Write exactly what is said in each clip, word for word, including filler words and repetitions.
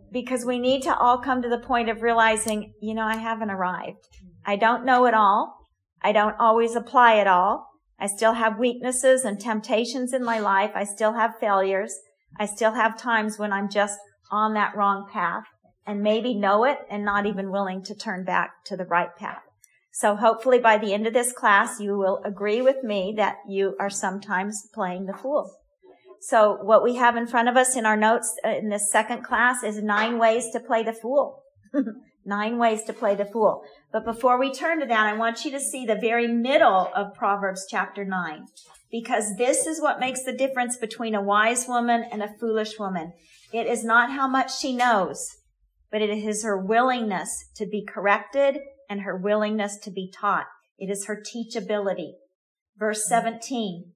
because we need to all come to the point of realizing, you know, I haven't arrived. I don't know it all. I don't always apply it all. I still have weaknesses and temptations in my life. I still have failures. I still have times when I'm just on that wrong path and maybe know it and not even willing to turn back to the right path. So hopefully by the end of this class, you will agree with me that you are sometimes playing the fool. So what we have in front of us in our notes in this second class is nine ways to play the fool. Nine ways to play the fool. But before we turn to that, I want you to see the very middle of Proverbs chapter nine, because this is what makes the difference between a wise woman and a foolish woman. It is not how much she knows, but it is her willingness to be corrected and her willingness to be taught. It is her teachability. Verse seventeen.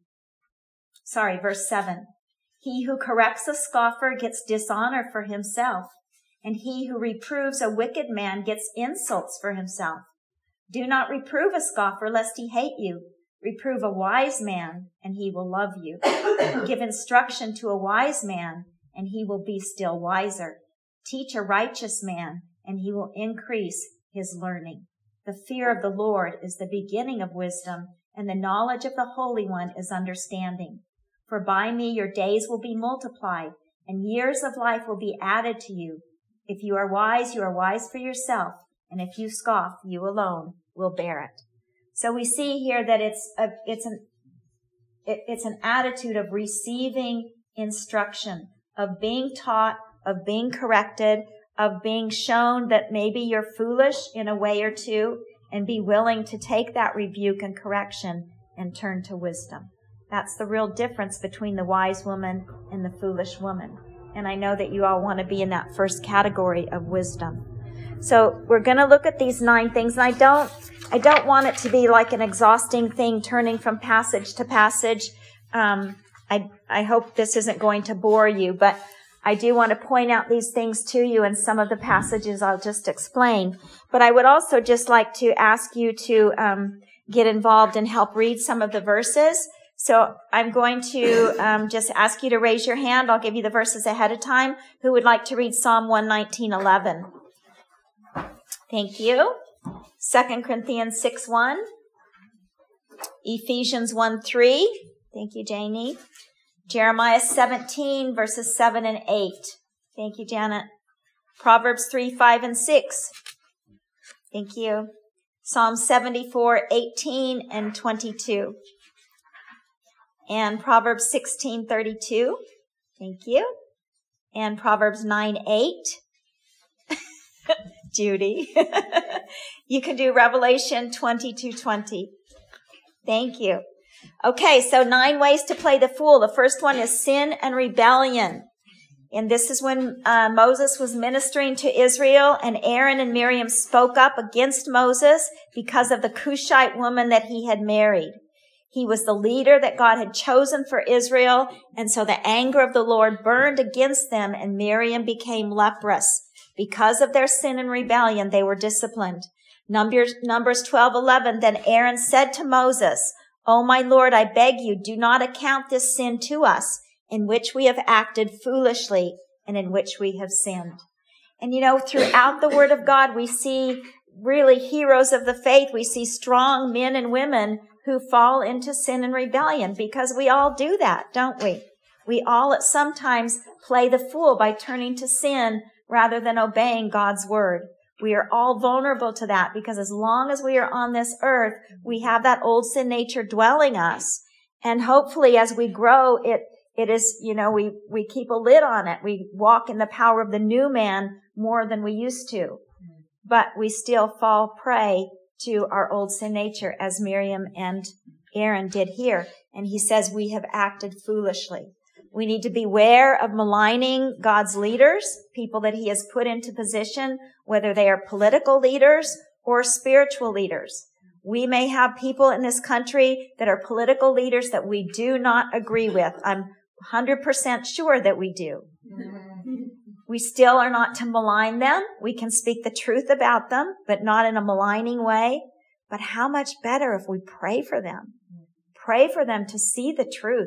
Sorry, verse seven. He who corrects a scoffer gets dishonor for himself, and he who reproves a wicked man gets insults for himself. Do not reprove a scoffer, lest he hate you. Reprove a wise man, and he will love you. Give instruction to a wise man, and he will be still wiser. Teach a righteous man, and he will increase his learning. The fear of the Lord is the beginning of wisdom, and the knowledge of the Holy One is understanding. For by me your days will be multiplied, and years of life will be added to you. If you are wise, you are wise for yourself, and if you scoff, you alone will bear it. So we see here that it's a, it's an it, it's an attitude of receiving instruction, of being taught, of being corrected, of being shown that maybe you're foolish in a way or two, and be willing to take that rebuke and correction and turn to wisdom. That's the real difference between the wise woman and the foolish woman. And I know that you all want to be in that first category of wisdom. So we're going to look at these nine things. And I don't, I don't want it to be like an exhausting thing, turning from passage to passage. Um, I, I hope this isn't going to bore you, but I do want to point out these things to you, and some of the passages I'll just explain. But I would also just like to ask you to um, get involved and help read some of the verses. So I'm going to um, just ask you to raise your hand. I'll give you the verses ahead of time. Who would like to read Psalm one nineteen eleven? Thank you. Second Corinthians six one. Ephesians one three. Thank you, Janie. Jeremiah seventeen, verses seven and eight. Thank you, Janet. Proverbs three, five, and six. Thank you. Psalm seventy-four, eighteen, and twenty-two. And Proverbs sixteen, thirty-two. Thank you. And Proverbs nine, eight. Judy. You can do Revelation twenty-two, twenty. Thank you. Okay, so nine ways to play the fool. The first one is sin and rebellion. And this is when uh, Moses was ministering to Israel, and Aaron and Miriam spoke up against Moses because of the Cushite woman that he had married. He was the leader that God had chosen for Israel, and so the anger of the Lord burned against them, and Miriam became leprous. Because of their sin and rebellion, they were disciplined. Numbers, Numbers twelve eleven, then Aaron said to Moses, "O my Lord, I beg you, do not account this sin to us, in which we have acted foolishly and in which we have sinned." And you know, throughout the Word of God, we see really heroes of the faith. We see strong men and women who fall into sin and rebellion, because we all do that, don't we? We all at some times play the fool by turning to sin rather than obeying God's Word. We are all vulnerable to that, because as long as we are on this earth, we have that old sin nature dwelling us. And hopefully as we grow, it, it is, you know, we, we keep a lid on it. We walk in the power of the new man more than we used to. But we still fall prey to our old sin nature, as Miriam and Aaron did here. And he says we have acted foolishly. We need to beware of maligning God's leaders, people that he has put into position, whether they are political leaders or spiritual leaders. We may have people in this country that are political leaders that we do not agree with. I'm one hundred percent sure that we do. We still are not to malign them. We can speak the truth about them, but not in a maligning way. But how much better if we pray for them? Pray for them to see the truth,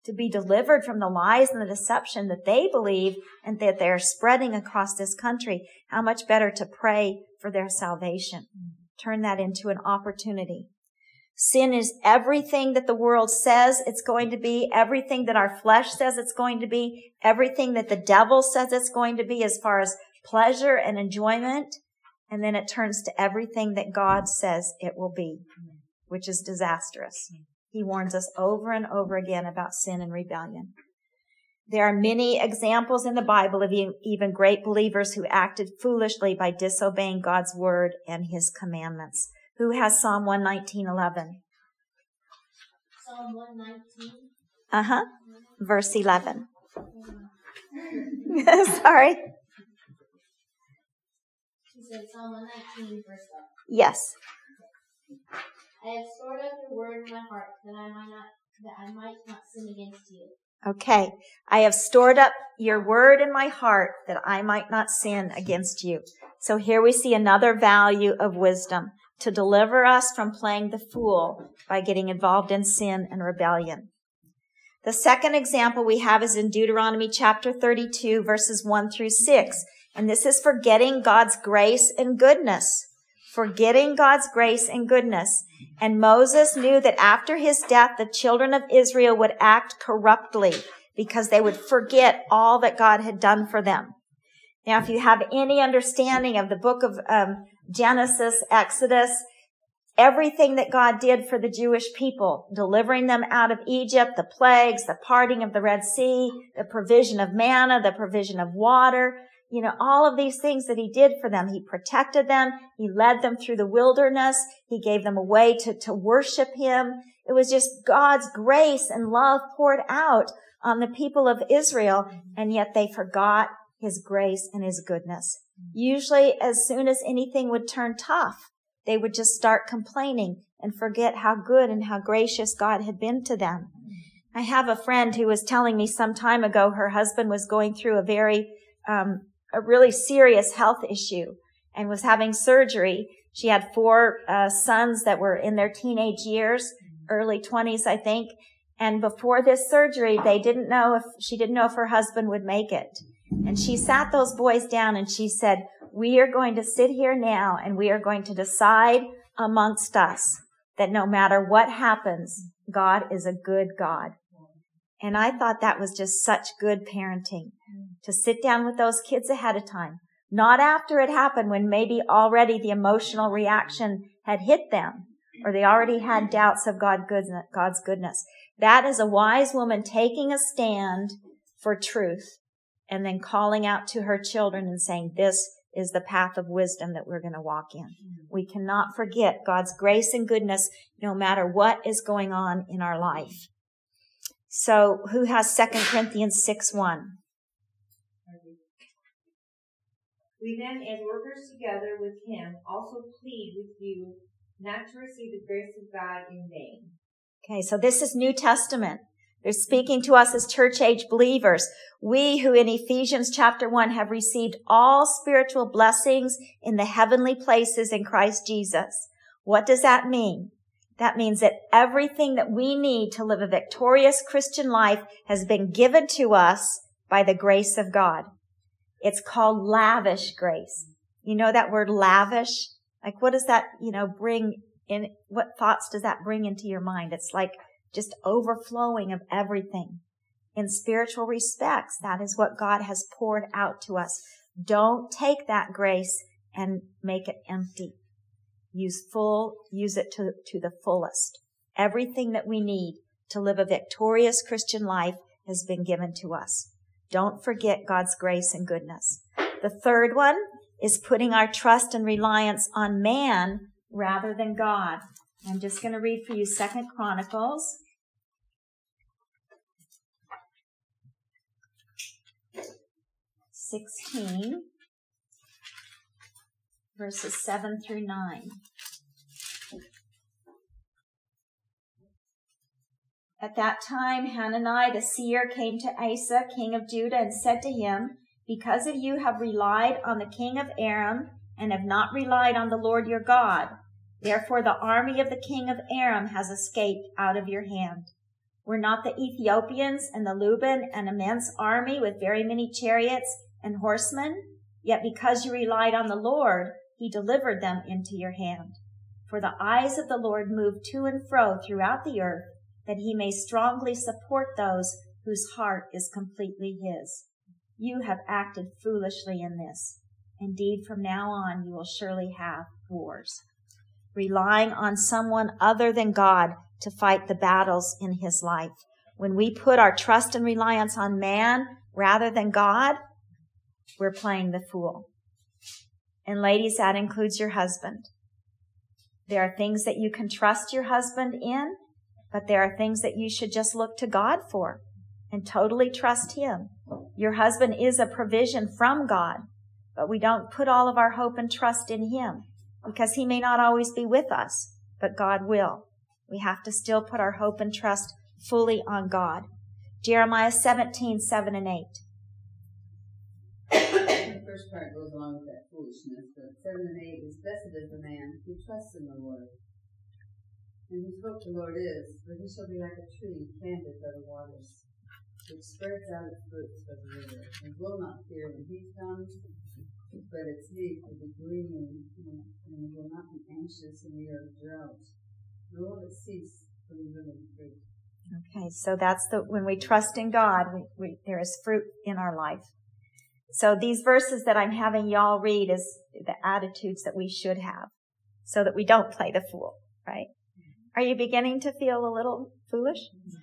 to be delivered from the lies and the deception that they believe and that they're spreading across this country. How much better to pray for their salvation. Turn that into an opportunity. Sin is everything that the world says it's going to be, everything that our flesh says it's going to be, everything that the devil says it's going to be as far as pleasure and enjoyment. And then it turns to everything that God says it will be, which is disastrous. He warns us over and over again about sin and rebellion. There are many examples in the Bible of even great believers who acted foolishly by disobeying God's word and his commandments. Who has Psalm one nineteen eleven? Psalm one nineteen? Uh-huh. Verse eleven. Sorry. She said Psalm one nineteen, verse eleven. Yes. I have stored up your word in my heart that I might not that I might not sin against you. Okay. I have stored up your word in my heart that I might not sin against you. So here we see another value of wisdom, to deliver us from playing the fool by getting involved in sin and rebellion. The second example we have is in Deuteronomy chapter thirty-two, verses one through six. And this is forgetting God's grace and goodness. Forgetting God's grace and goodness. And Moses knew that after his death, the children of Israel would act corruptly because they would forget all that God had done for them. Now, if you have any understanding of the book of um, Genesis, Exodus, everything that God did for the Jewish people, delivering them out of Egypt, the plagues, the parting of the Red Sea, the provision of manna, the provision of water, you know, all of these things that he did for them. He protected them. He led them through the wilderness. He gave them a way to, to worship him. It was just God's grace and love poured out on the people of Israel, and yet they forgot his grace and his goodness. Usually, as soon as anything would turn tough, they would just start complaining and forget how good and how gracious God had been to them. I have a friend who was telling me some time ago her husband was going through a very, um, a really serious health issue and was having surgery. She had four uh, sons that were in their teenage years, early twenties, I think. And before this surgery, they didn't know if, she didn't know if her husband would make it. And she sat those boys down and she said, we are going to sit here now and we are going to decide amongst us that no matter what happens, God is a good God. And I thought that was just such good parenting, to sit down with those kids ahead of time, not after it happened when maybe already the emotional reaction had hit them or they already had doubts of God goodness, God's goodness. That is a wise woman taking a stand for truth and then calling out to her children and saying, this is the path of wisdom that we're going to walk in. We cannot forget God's grace and goodness no matter what is going on in our life. So who has Second Corinthians six one? We then, as workers together with him, also plead with you not to receive the grace of God in vain. Okay, so this is New Testament. They're speaking to us as church-age believers. We who in Ephesians chapter one have received all spiritual blessings in the heavenly places in Christ Jesus. What does that mean? That means that everything that we need to live a victorious Christian life has been given to us by the grace of God. It's called lavish grace. You know that word lavish? Like what does that, you know, bring in, what thoughts does that bring into your mind? It's like just overflowing of everything. In spiritual respects, that is what God has poured out to us. Don't take that grace and make it empty. Use full, use it to, to the fullest. Everything that we need to live a victorious Christian life has been given to us. Don't forget God's grace and goodness. The third one is putting our trust and reliance on man rather than God. I'm just going to read for you Second Chronicles. sixteen, verses seven through nine. At that time, Hanani the seer came to Asa, king of Judah, and said to him, because of you have relied on the king of Aram and have not relied on the Lord your God, therefore the army of the king of Aram has escaped out of your hand. Were not the Ethiopians and the Luban an immense army with very many chariots and horsemen? Yet because you relied on the Lord, he delivered them into your hand. For the eyes of the Lord move to and fro throughout the earth, that he may strongly support those whose heart is completely his. You have acted foolishly in this. Indeed, from now on, you will surely have wars. Relying on someone other than God to fight the battles in his life. When we put our trust and reliance on man rather than God, we're playing the fool. And ladies, that includes your husband. There are things that you can trust your husband in, but there are things that you should just look to God for and totally trust him. Your husband is a provision from God, but we don't put all of our hope and trust in him because he may not always be with us, but God will. We have to still put our hope and trust fully on God. Jeremiah seventeen, seven and eight. The first part goes along with that foolishness, but seven and eight is, blessed is the man who trusts in the Lord, and whose hope the Lord is, for he shall be like a tree planted by the waters, which spreads out its roots by the river, and will not fear when heat comes, but its leaf will be green, and it will not be anxious in the year of drought, nor will it cease from yielding fruit. Okay, so that's the, when we trust in God, we, we, there is fruit in our life. So these verses that I'm having y'all read is the attitudes that we should have so that we don't play the fool, right? Are you beginning to feel a little foolish?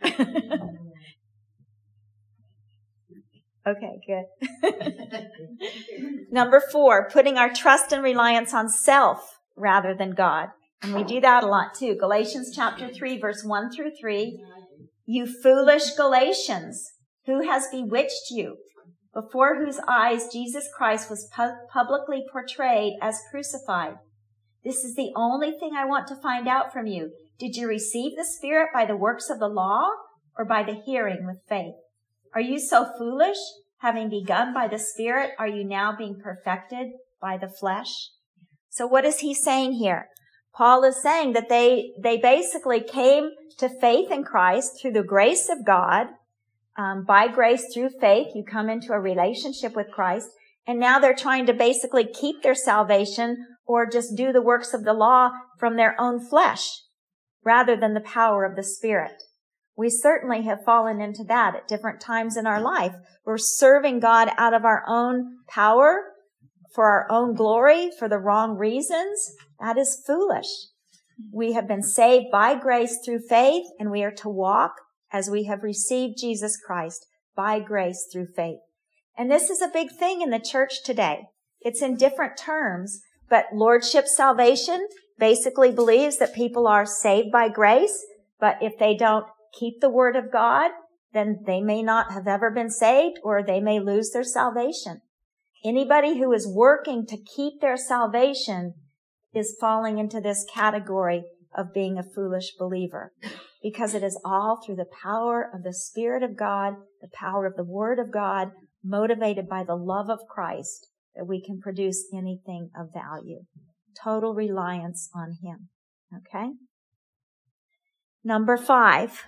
Okay, good. Number four, putting our trust and reliance on self rather than God. And we do that a lot too. Galatians chapter three, verse one through three. You foolish Galatians, who has bewitched you? Before whose eyes Jesus Christ was pu- publicly portrayed as crucified. This is the only thing I want to find out from you. Did you receive the Spirit by the works of the law or by the hearing with faith? Are you so foolish? Having begun by the Spirit, are you now being perfected by the flesh? So what is he saying here? Paul is saying that they, they basically came to faith in Christ through the grace of God. Um, by grace through faith, you come into a relationship with Christ. And now they're trying to basically keep their salvation or just do the works of the law from their own flesh rather than the power of the Spirit. We certainly have fallen into that at different times in our life. We're serving God out of our own power, for our own glory, for the wrong reasons. That is foolish. We have been saved by grace through faith, and we are to walk as we have received Jesus Christ by grace through faith. And this is a big thing in the church today. It's in different terms, but Lordship salvation basically believes that people are saved by grace, but if they don't keep the word of God, then they may not have ever been saved, or they may lose their salvation. Anybody who is working to keep their salvation is falling into this category of being a foolish believer, because it is all through the power of the Spirit of God, the power of the Word of God, motivated by the love of Christ, that we can produce anything of value. Total reliance on Him. Okay? Number five.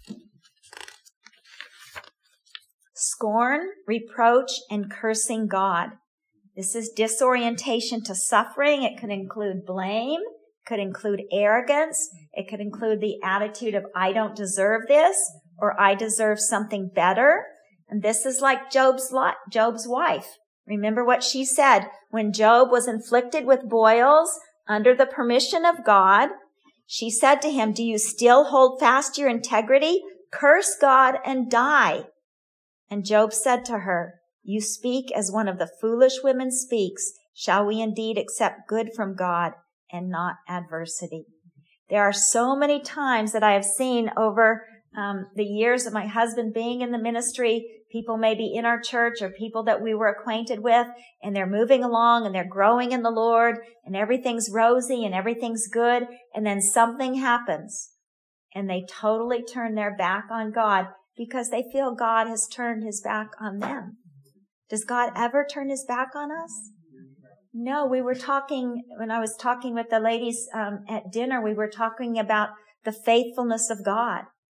Scorn, reproach, and cursing God. This is disorientation to suffering. It could include blame. It could include arrogance. It could include the attitude of, I don't deserve this, or I deserve something better. And this is like Job's, Job's wife. Remember what she said when Job was inflicted with boils under the permission of God. She said to him, do you still hold fast your integrity? Curse God and die. And Job said to her, you speak as one of the foolish women speaks. Shall we indeed accept good from God and not adversity? There are so many times that I have seen over um, the years of my husband being in the ministry, people maybe in our church or people that we were acquainted with, and they're moving along and they're growing in the Lord and everything's rosy and everything's good. And then something happens and they totally turn their back on God because they feel God has turned his back on them. Does God ever turn his back on us? No, we were talking, when I was talking with the ladies um, at dinner, we were talking about the faithfulness of God.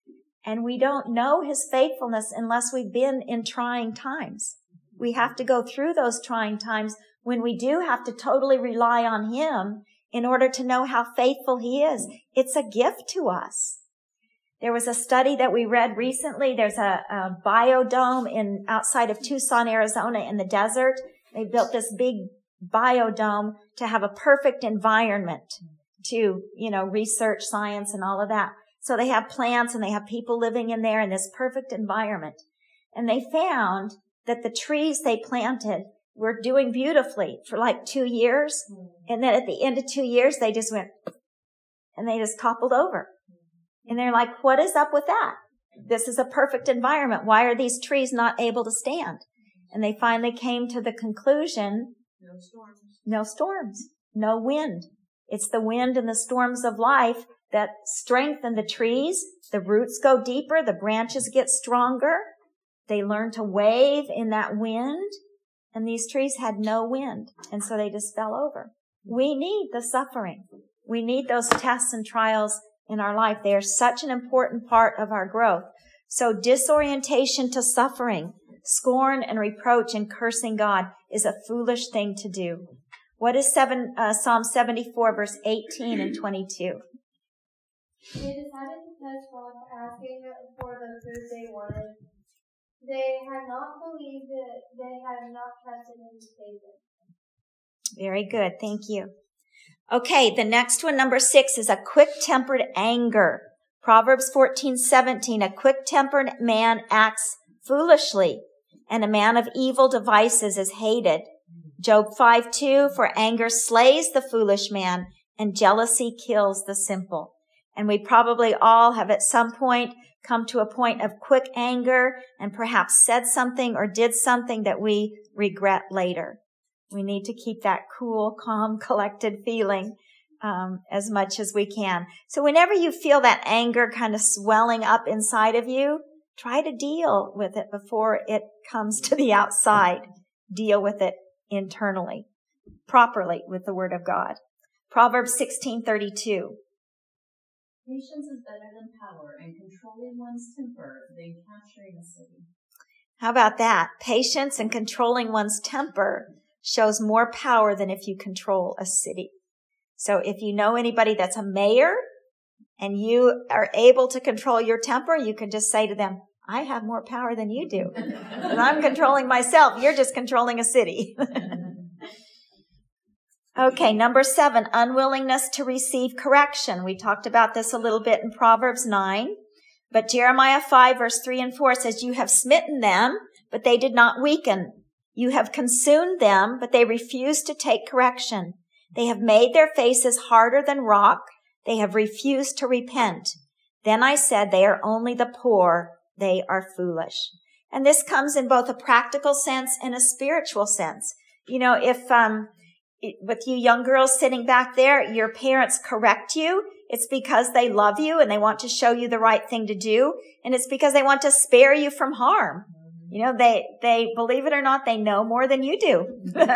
And we don't know his faithfulness unless we've been in trying times. We have to go through those trying times when we do have to totally rely on him in order to know how faithful he is. It's a gift to us. There was a study that we read recently. There's a, a biodome in outside of Tucson, Arizona in the desert. They built this big biodome to have a perfect environment to, you know, research science and all of that. So they have plants and they have people living in there in this perfect environment. And they found that the trees they planted were doing beautifully for like two years. And then at the end of two years, they just went and they just toppled over. And they're like, what is up with that? This is a perfect environment. Why are these trees not able to stand? And they finally came to the conclusion, No storms. no storms, no wind. It's the wind and the storms of life that strengthen the trees. The roots go deeper. The branches get stronger. They learn to wave in that wind. And these trees had no wind. And so they just fell over. We need the suffering. We need those tests and trials in our life. They are such an important part of our growth. So disorientation to suffering, scorn and reproach and cursing God is a foolish thing to do. What is seven, uh, Psalm seventy-four, verse eighteen and twenty-two? They decided to test God by asking for the food they wanted. They had not believed it. They had not trusted in his favor. Very good. Thank you. Okay, the next one, number six, is a quick-tempered anger. Proverbs fourteen seventeen, a quick-tempered man acts foolishly, and a man of evil devices is hated. Job five two, for anger slays the foolish man, and jealousy kills the simple. And we probably all have at some point come to a point of quick anger and perhaps said something or did something that we regret later. We need to keep that cool, calm, collected feeling um, as much as we can. So whenever you feel that anger kind of swelling up inside of you, try to deal with it before it comes to the outside. Deal with it internally, properly with the Word of God. Proverbs sixteen thirty-two. Patience is better than power, and controlling one's temper than capturing a city. How about that? Patience and controlling one's temper shows more power than if you control a city. So if you know anybody that's a mayor and you are able to control your temper, you can just say to them, I have more power than you do. And I'm controlling myself. You're just controlling a city. Okay, number seven, unwillingness to receive correction. We talked about this a little bit in Proverbs nine. But Jeremiah five, verse three and four says, you have smitten them, but they did not weaken. You have consumed them, but they refused to take correction. They have made their faces harder than rock. They have refused to repent. Then I said, they are only the poor. They are foolish. And this comes in both a practical sense and a spiritual sense. You know, if, um, with you young girls sitting back there, your parents correct you, it's because they love you and they want to show you the right thing to do. And it's because they want to spare you from harm. You know, they, they, believe it or not, they know more than you do.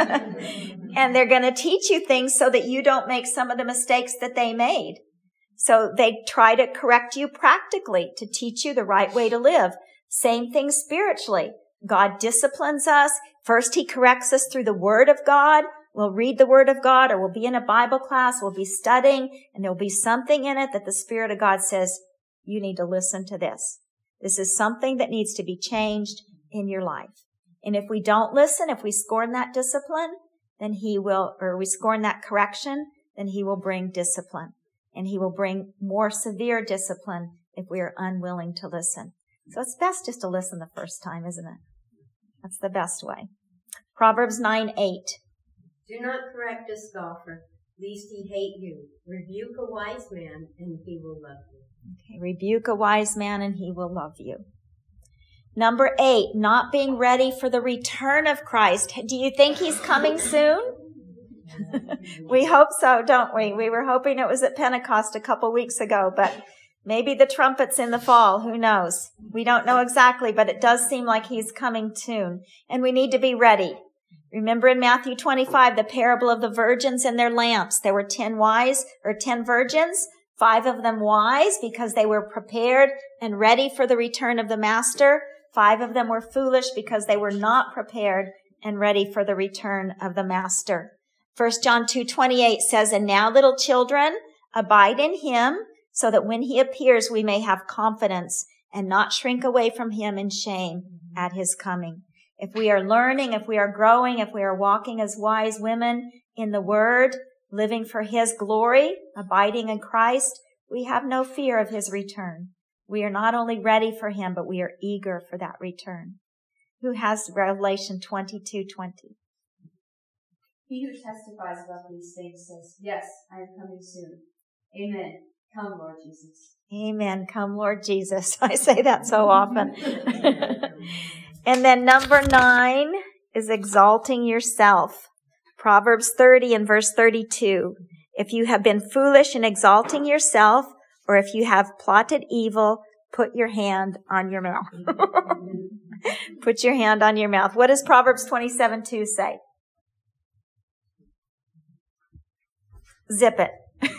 And they're going to teach you things so that you don't make some of the mistakes that they made. So they try to correct you practically to teach you the right way to live. Same thing spiritually. God disciplines us. First, he corrects us through the Word of God. We'll read the Word of God, or we'll be in a Bible class, we'll be studying, and there'll be something in it that the Spirit of God says, you need to listen to this. This is something that needs to be changed in your life. And if we don't listen, if we scorn that discipline, then he will, or we scorn that correction, then he will bring discipline. And he will bring more severe discipline if we are unwilling to listen. So it's best just to listen the first time, isn't it? That's the best way. Proverbs nine eight. Do not correct a scoffer, lest he hate you. Rebuke a wise man, and he will love you. Okay, rebuke a wise man, and he will love you. Number eight, not being ready for the return of Christ. Do you think he's coming soon? We hope so, don't we? We were hoping it was at Pentecost a couple weeks ago, but maybe the trumpet's in the fall. Who knows? We don't know exactly, but it does seem like he's coming soon, and we need to be ready. Remember in Matthew twenty-five, the parable of the virgins and their lamps. There were ten wise or ten virgins. Five of them wise because they were prepared and ready for the return of the master. Five of them were foolish because they were not prepared and ready for the return of the master. First John two twenty-eight says, "And now, little children, abide in him, so that when he appears, we may have confidence and not shrink away from him in shame at his coming." If we are learning, if we are growing, if we are walking as wise women in the word, living for his glory, abiding in Christ, we have no fear of his return. We are not only ready for him, but we are eager for that return. Who has Revelation twenty-two twenty? He who testifies about these things says, "Yes, I am coming soon. Amen. Come, Lord Jesus." Amen. Come, Lord Jesus. I say that so often. And then number nine is exalting yourself. Proverbs thirty and verse thirty-two. If you have been foolish in exalting yourself, or if you have plotted evil, put your hand on your mouth. Put your hand on your mouth. What does Proverbs twenty-seven two say? Zip it.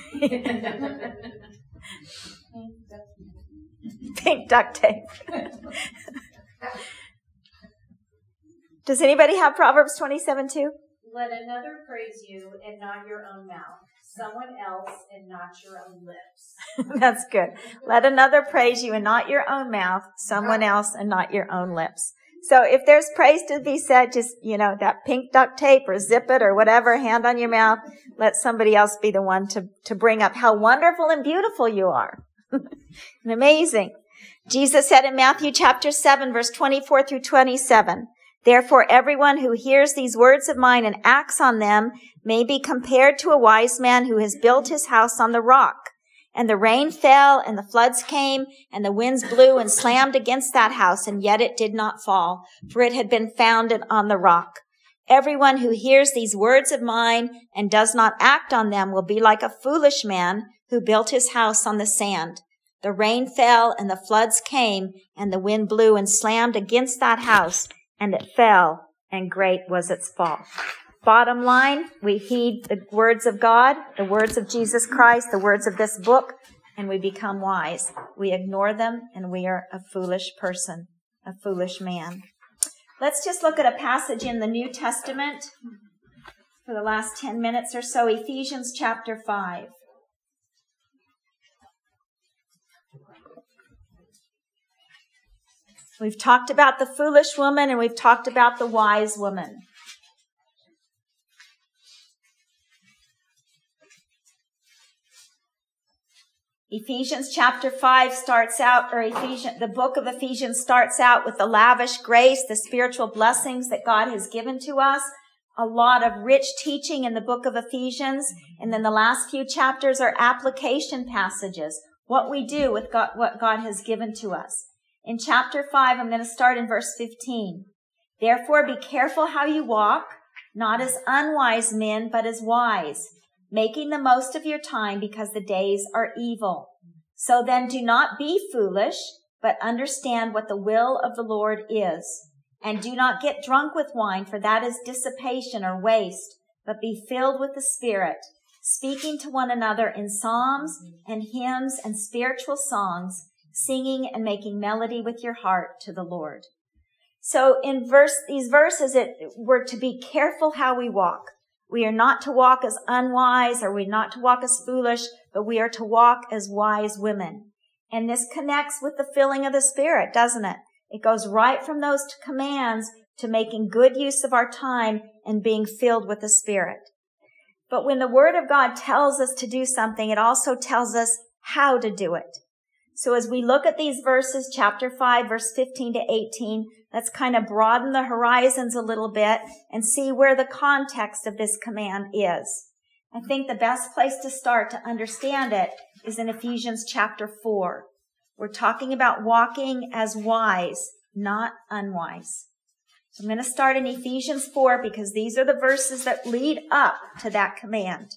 Pink duct tape. Does anybody have Proverbs twenty-seven two? Let another praise you and not your own mouth, someone else and not your own lips. That's good. Let another praise you and not your own mouth, someone else and not your own lips. So if there's praise to be said, just, you know, that pink duct tape or zip it or whatever, hand on your mouth, let somebody else be the one to, to bring up how wonderful and beautiful you are. And amazing. Jesus said in Matthew chapter seven, verse twenty-four through twenty-seven, "Therefore everyone who hears these words of mine and acts on them may be compared to a wise man who has built his house on the rock. And the rain fell, and the floods came, and the winds blew and slammed against that house, and yet it did not fall, for it had been founded on the rock. Everyone who hears these words of mine and does not act on them will be like a foolish man who built his house on the sand. The rain fell, and the floods came, and the wind blew and slammed against that house, and it fell, and great was its fall." Bottom line, we heed the words of God, the words of Jesus Christ, the words of this book, and we become wise. We ignore them, and we are a foolish person, a foolish man. Let's just look at a passage in the New Testament for the last ten minutes or so, Ephesians chapter five. We've talked about the foolish woman, and we've talked about the wise woman. Ephesians chapter five starts out, or Ephesians, the book of Ephesians starts out with the lavish grace, the spiritual blessings that God has given to us. A lot of rich teaching in the book of Ephesians. And then the last few chapters are application passages. What we do with God, what God has given to us. In chapter five, I'm going to start in verse fifteen. "Therefore be careful how you walk, not as unwise men, but as wise, making the most of your time because the days are evil. So then do not be foolish, but understand what the will of the Lord is. And do not get drunk with wine, for that is dissipation or waste, but be filled with the Spirit, speaking to one another in psalms and hymns and spiritual songs, singing and making melody with your heart to the Lord." So in verse, these verses, it, we're to be careful how we walk. We are not to walk as unwise, or we're not to walk as foolish, but we are to walk as wise women. And this connects with the filling of the Spirit, doesn't it? It goes right from those commands to making good use of our time and being filled with the Spirit. But when the Word of God tells us to do something, it also tells us how to do it. So as we look at these verses, chapter five, verse fifteen to eighteen, let's kind of broaden the horizons a little bit and see where the context of this command is. I think the best place to start to understand it is in Ephesians chapter four. We're talking about walking as wise, not unwise. So I'm going to start in Ephesians four because these are the verses that lead up to that command.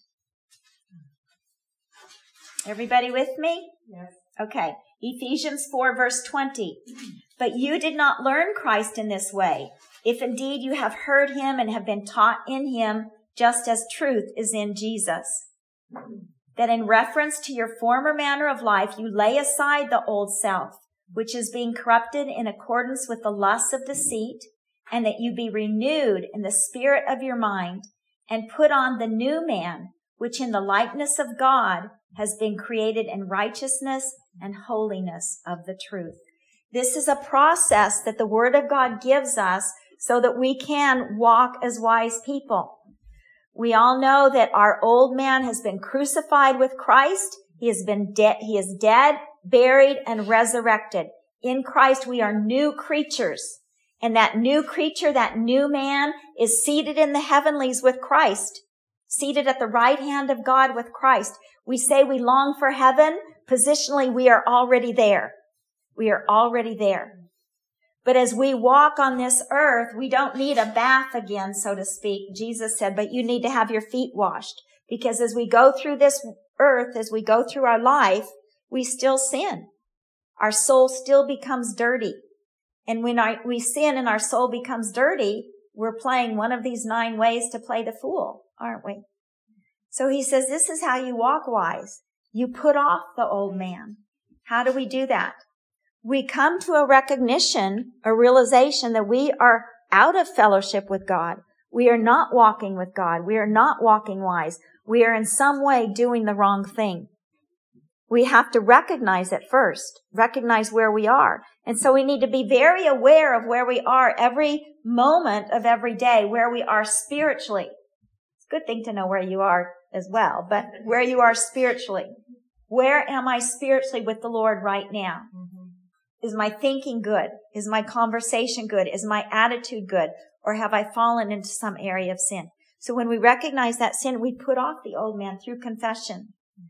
Everybody with me? Yes. Okay. Ephesians four verse twenty. "But you did not learn Christ in this way, if indeed you have heard him and have been taught in him, just as truth is in Jesus." that in reference to your former manner of life, you lay aside the old self, which is being corrupted in accordance with the lusts of deceit, and that you be renewed in the spirit of your mind, and put on the new man, which in the likeness of God has been created in righteousness and holiness of the truth. This is a process that the Word of God gives us so that we can walk as wise people. We all know that our old man has been crucified with Christ. He has been dead. He is dead, buried, and resurrected. In Christ, we are new creatures. And that new creature, that new man, is seated in the heavenlies with Christ, seated at the right hand of God with Christ. We say we long for heaven. Positionally, we are already there. We are already there. But as we walk on this earth, we don't need a bath again, so to speak. Jesus said, but you need to have your feet washed. Because as we go through this earth, as we go through our life, we still sin. Our soul still becomes dirty. And when I, we sin and our soul becomes dirty, we're playing one of these nine ways to play the fool, aren't we? So he says, this is how you walk wise. You put off the old man. How do we do that? We come to a recognition, a realization that we are out of fellowship with God. We are not walking with God. We are not walking wise. We are in some way doing the wrong thing. We have to recognize it first, recognize where we are. And so we need to be very aware of where we are every moment of every day, where we are spiritually. It's a good thing to know where you are as well, but where you are spiritually. Where am I spiritually with the Lord right now? Is my thinking good? Is my conversation good? Is my attitude good? Or have I fallen into some area of sin? So when we recognize that sin, we put off the old man through confession.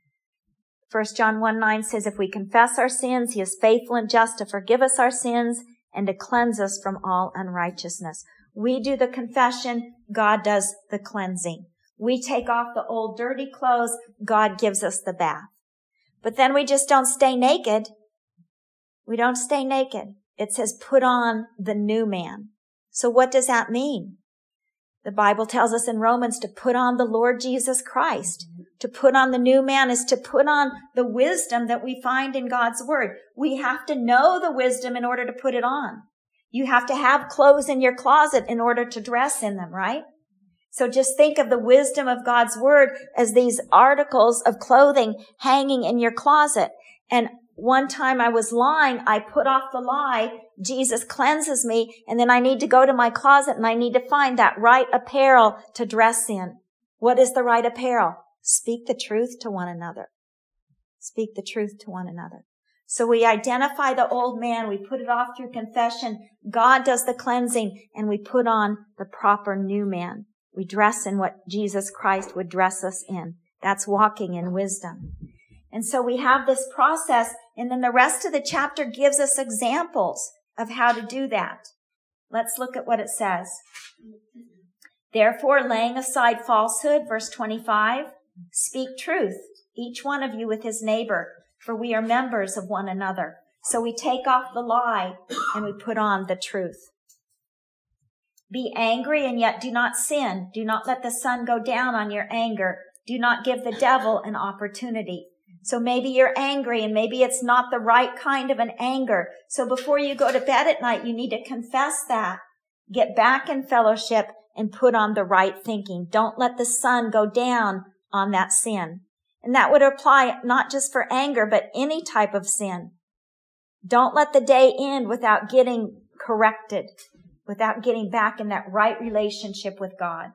First John one nine says, if we confess our sins, he is faithful and just to forgive us our sins and to cleanse us from all unrighteousness. We do the confession, God does the cleansing. We take off the old dirty clothes, God gives us the bath. But then we just don't stay naked. We don't stay naked. It says put on the new man. So what does that mean? The Bible tells us in Romans to put on the Lord Jesus Christ. To put on the new man is to put on the wisdom that we find in God's word. We have to know the wisdom in order to put it on. You have to have clothes in your closet in order to dress in them, right? So just think of the wisdom of God's word as these articles of clothing hanging in your closet. And one time I was lying, I put off the lie, Jesus cleanses me, and then I need to go to my closet and I need to find that right apparel to dress in. What is the right apparel? Speak the truth to one another. Speak the truth to one another. So we identify the old man, we put it off through confession, God does the cleansing, and we put on the proper new man. We dress in what Jesus Christ would dress us in. That's walking in wisdom. And so we have this process, and then the rest of the chapter gives us examples of how to do that. Let's look at what it says. Therefore, laying aside falsehood, verse twenty-five, speak truth, each one of you with his neighbor, for we are members of one another. So we take off the lie and we put on the truth. Be angry and yet do not sin. Do not let the sun go down on your anger. Do not give the devil an opportunity. So maybe you're angry and maybe it's not the right kind of an anger. So before you go to bed at night, you need to confess that. Get back in fellowship and put on the right thinking. Don't let the sun go down on that sin. And that would apply not just for anger, but any type of sin. Don't let the day end without getting corrected, without getting back in that right relationship with God.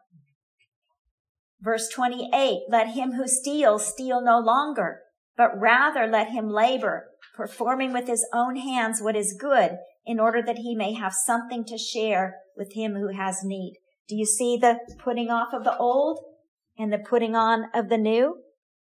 Verse twenty-eight, let him who steals steal no longer, but rather let him labor, performing with his own hands what is good, in order that he may have something to share with him who has need. Do you see the putting off of the old and the putting on of the new?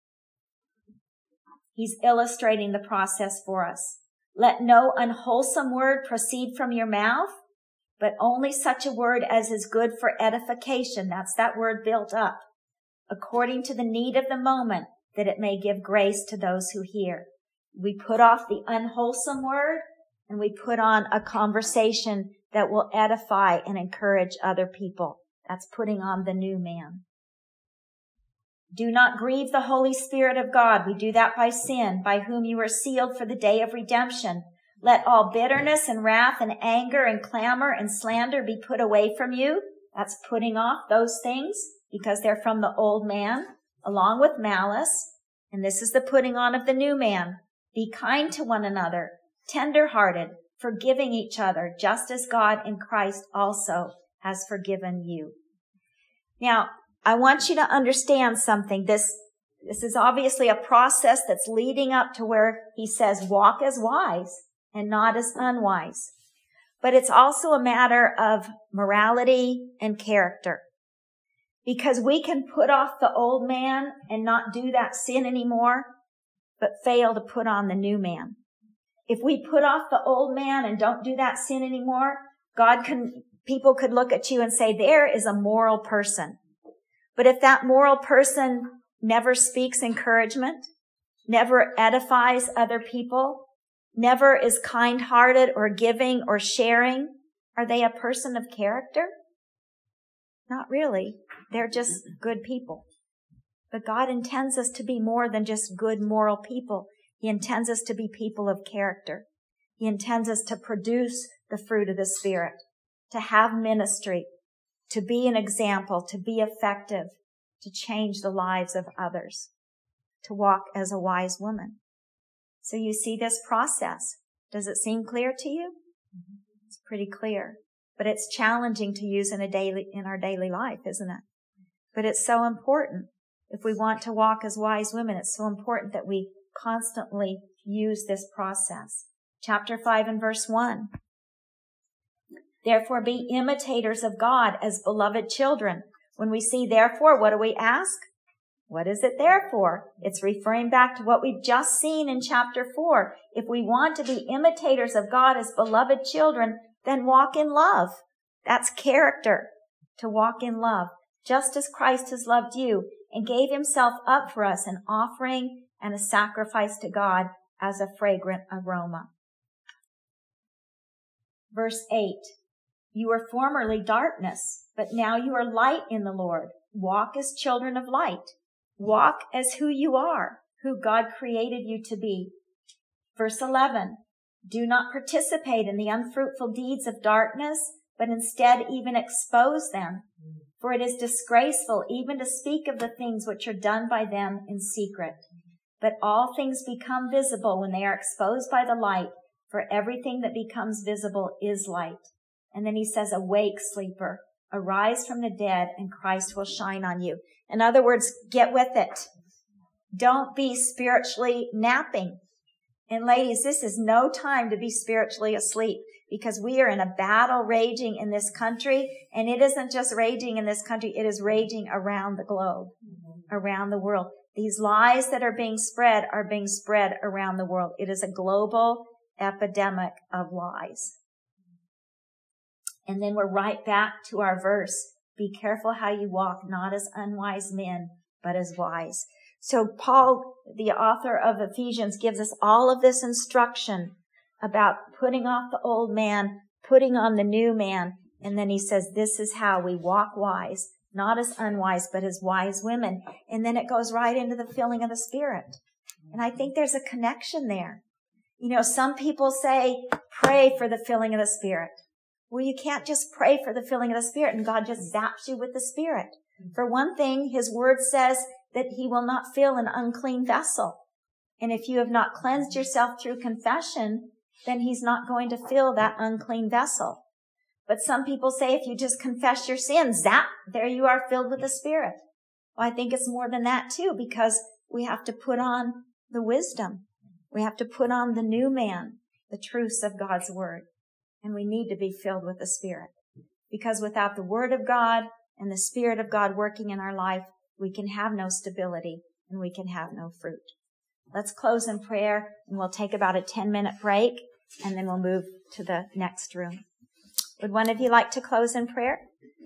He's illustrating the process for us. Let no unwholesome word proceed from your mouth, but only such a word as is good for edification. That's that word built up, according to the need of the moment, that it may give grace to those who hear. We put off the unwholesome word and we put on a conversation that will edify and encourage other people. That's putting on the new man. Do not grieve the Holy Spirit of God. We do that by sin, by whom you are sealed for the day of redemption. Let all bitterness and wrath and anger and clamor and slander be put away from you. That's putting off those things because they're from the old man, along with malice. And this is the putting on of the new man. Be kind to one another, tender-hearted, forgiving each other, just as God in Christ also has forgiven you. Now, I want you to understand something. This, this is obviously a process that's leading up to where he says, walk as wise and not as unwise. But it's also a matter of morality and character. Because we can put off the old man and not do that sin anymore, but fail to put on the new man. If we put off the old man and don't do that sin anymore, God can, people could look at you and say, there is a moral person. But if that moral person never speaks encouragement, never edifies other people, never is kind-hearted or giving or sharing, are they a person of character? Not really. They're just good people. But God intends us to be more than just good moral people. He intends us to be people of character. He intends us to produce the fruit of the Spirit, to have ministry, to be an example, to be effective, to change the lives of others, to walk as a wise woman. So you see this process. Does it seem clear to you? It's pretty clear, but it's challenging to use in a daily, in our daily life, isn't it? But it's so important. If we want to walk as wise women, it's so important that we constantly use this process. Chapter five and verse one. Therefore be imitators of God as beloved children. When we see therefore, what do we ask? What is it there for? It's referring back to what we've just seen in chapter four. If we want to be imitators of God as beloved children, then walk in love. That's character, to walk in love, just as Christ has loved you and gave himself up for us, an offering and a sacrifice to God as a fragrant aroma. Verse eight. You were formerly darkness, but now you are light in the Lord. Walk as children of light. Walk as who you are, who God created you to be. Verse eleven. Do not participate in the unfruitful deeds of darkness, but instead even expose them. For it is disgraceful even to speak of the things which are done by them in secret. But all things become visible when they are exposed by the light, for everything that becomes visible is light. And then he says, awake, sleeper, arise from the dead, and Christ will shine on you. In other words, get with it. Don't be spiritually napping. And ladies, this is no time to be spiritually asleep, because we are in a battle raging in this country, and it isn't just raging in this country, it is raging around the globe, around the world. These lies that are being spread are being spread around the world. It is a global epidemic of lies. And then we're right back to our verse. Be careful how you walk, not as unwise men, but as wise. So Paul, the author of Ephesians, gives us all of this instruction about putting off the old man, putting on the new man. And then he says, this is how we walk wise, not as unwise, but as wise women. And then it goes right into the filling of the Spirit. And I think there's a connection there. You know, some people say, pray for the filling of the Spirit. Well, you can't just pray for the filling of the Spirit and God just zaps you with the Spirit. For one thing, his word says that he will not fill an unclean vessel. And if you have not cleansed yourself through confession, then he's not going to fill that unclean vessel. But some people say if you just confess your sins, zap, there you are filled with the Spirit. Well, I think it's more than that too, because we have to put on the wisdom. We have to put on the new man, the truths of God's word. And we need to be filled with the Spirit. Because without the word of God and the Spirit of God working in our life, we can have no stability and we can have no fruit. Let's close in prayer, and we'll take about a ten minute break, and then we'll move to the next room. Would one of you like to close in prayer?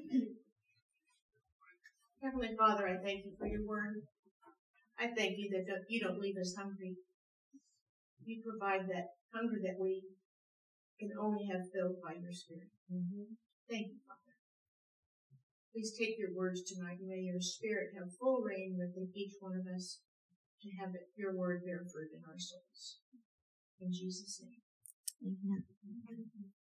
Heavenly Father, I thank you for your word. I thank you that you don't leave us hungry. You provide that hunger that we can only have filled by your Spirit. Mm-hmm. Thank you, Father. Please take your words tonight. May your Spirit have full reign within each one of us to have it, your word bear fruit in our souls. In Jesus' name. Amen.